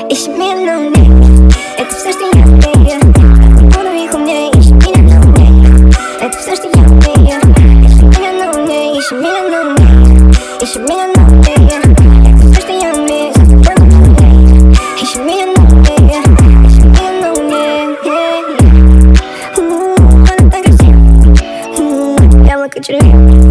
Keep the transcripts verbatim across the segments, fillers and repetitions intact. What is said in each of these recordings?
ищи меня на уме. Это все, что я умею. Буду их умнее, ищи меня на уме. Это все, что я умею. Ищи меня на уме, ищи меня на уме. Ищи меня на уме. Это все, что я умею. Ищи меня на уме. Ищи меня на уме. Она так красива. Яблоко червя.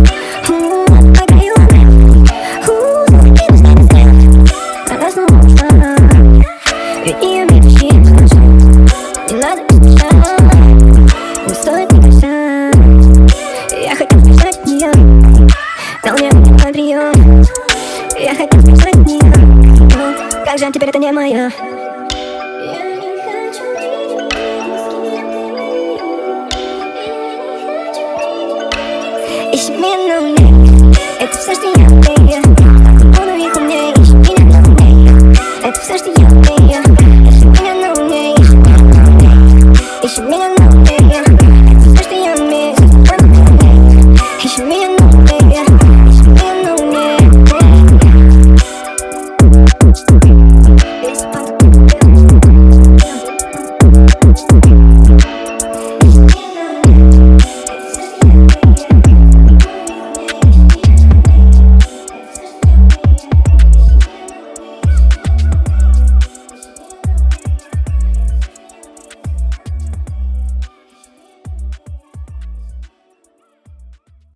И я медленно не надо спешать, не стоит не мешать. Я хотел сбежать от нее, но мне на прием. Я хотел сбежать от нее, но как жаль, теперь это не мое.